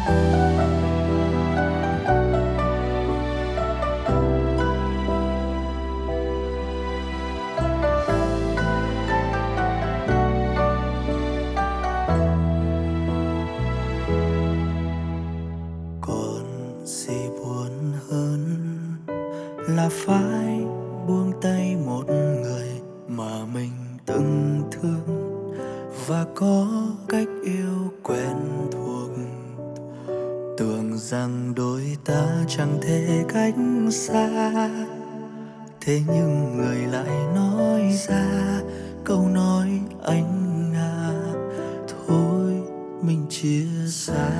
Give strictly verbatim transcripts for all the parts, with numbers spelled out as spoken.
Còn gì buồn hơn là phải buông tay một người mà mình từng thương và có cách yêu quen thuộc. Tưởng rằng đôi ta chẳng thể cách xa, thế nhưng người lại nói ra câu nói anh à, thôi mình chia xa.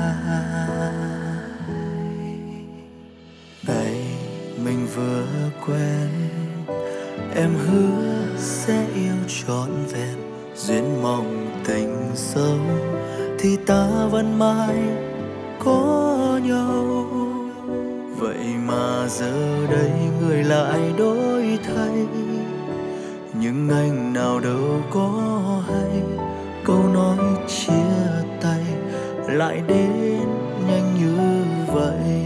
Ngày mình vừa quen, em hứa sẽ yêu trọn vẹn, duyên mong tình sâu thì ta vẫn mãi có nhau. Vậy mà giờ đây người lại đổi thay, nhưng anh nào đâu có hay câu nói chia tay lại đến nhanh như vậy.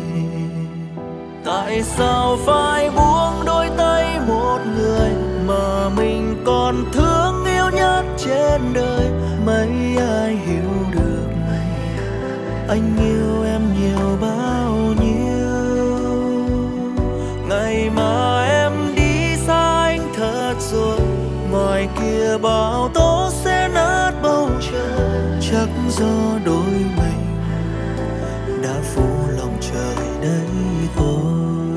Tại sao phải buông đôi tay một người mà mình còn thương yêu nhất trên đời? Mấy ai hiểu được anh yêu em nhiều bao nhiêu. Ngày mà em đi xa anh thật rồi, ngoài kia bão tố sẽ nát bầu trời. Chắc do đôi mình đã phụ lòng trời đấy thôi.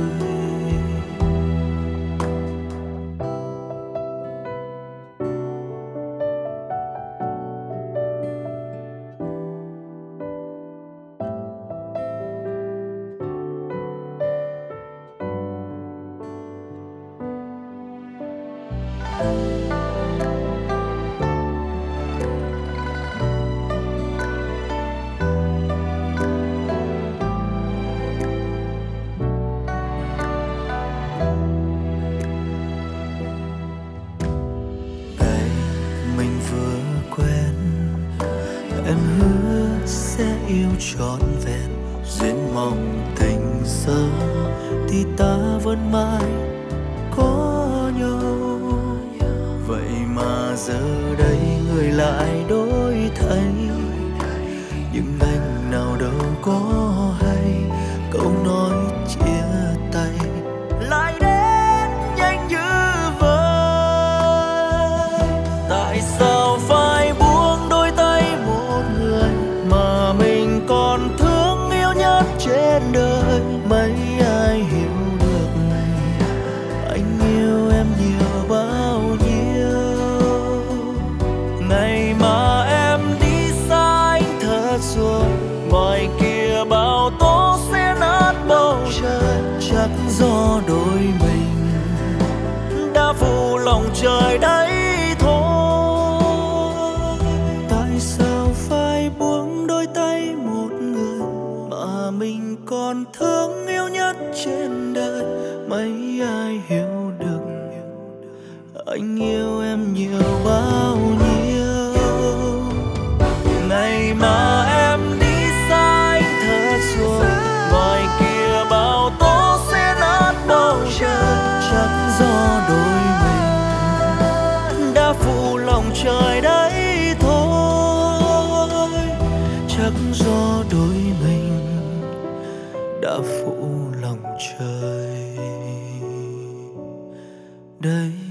Em hứa sẽ yêu trọn vẹn, duyên mong tình sâu thì ta vẫn mãi có nhau. Vậy mà giờ đây người lại đổi thay, nhưng anh nào đâu có hay câu nói chia tay lại đến nhanh như vậy. Tại sao phải buông đôi tay một người mà mình còn thương yêu nhất trên đời? Mấy ai hiểu được anh yêu em nhiều bao nhiêu. Ngày mà em đi xa anh thật rồi, ngoài kia bão tố sẽ nát bầu trời. Chắc do đôi mình đã phụ lòng trời đấy thôi. Tại sao phải buông đôi tay một người mà mình còn thương yêu nhất trên đời? Mấy ai hiểu được anh yêu em nhiều bao nhiêu. Ngày mà em đi xa anh thật rồi, ngoài kia bão tố sẽ nát bầu trời. Chắc do đôi mình đã phụ lòng trời đấy thôi. Chắc do đôi mình đã phụ lòng trời đấy.